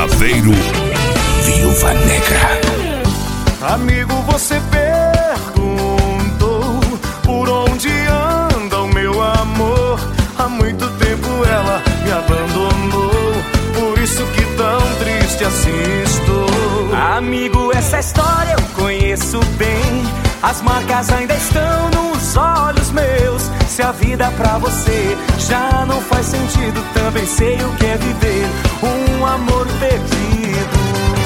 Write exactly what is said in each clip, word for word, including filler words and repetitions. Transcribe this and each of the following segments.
Chaveiro, Viúva Negra. Amigo, você perguntou por onde anda o meu amor. Há muito tempo ela me abandonou, por isso que tão triste assim estou. Amigo, essa história eu conheço bem. As marcas ainda estão nos olhos meus. Se a vida pra você já não faz sentido, também sei o que é viver um amor perdido.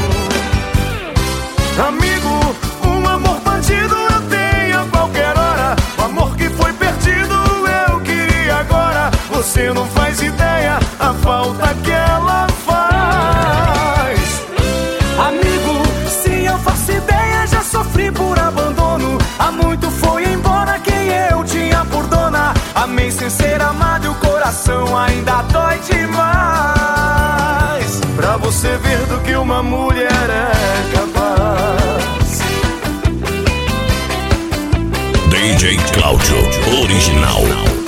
Amigo, um amor bandido eu tenho a qualquer hora. O amor que foi perdido eu queria agora. Você não faz ideia a falta que ela faz. Amigo, se eu faço ideia, já sofri por abandono. Há muito foi embora quem eu tinha por dona. Amei sem ser amado e o coração ainda dói demais. Pra você ver do que uma mulher é capaz. D J Cláudio, original.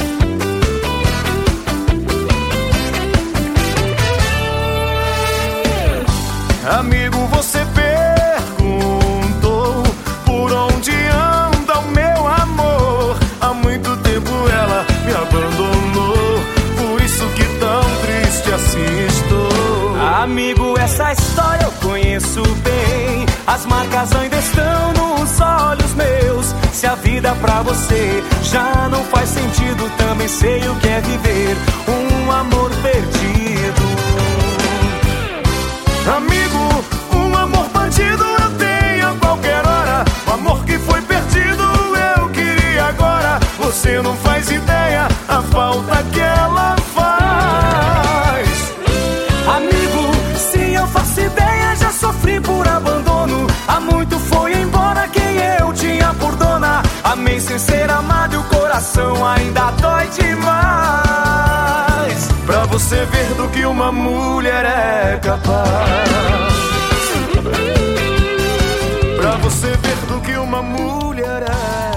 Amigo, você perguntou por onde anda o meu amor. Há muito tempo ela me abandonou, por isso que tão triste assim estou. Amigo, essa história eu conheço bem. As marcas ainda estão nos olhos meus. Se a vida pra você já não faz sentido, também sei o que é viver um amor perdido. Amigo, um amor bandido eu tenho a qualquer hora. O amor que foi perdido eu queria agora. Você não faz ideia a falta que ela faz. Amigo, se eu faço ideia, já sofri por abandono. Há muito foi embora quem eu tinha por dona. Amei sem ser amado e o coração ainda dói demais. Pra você ver do que uma mulher é capaz. Pra você ver do que uma mulher é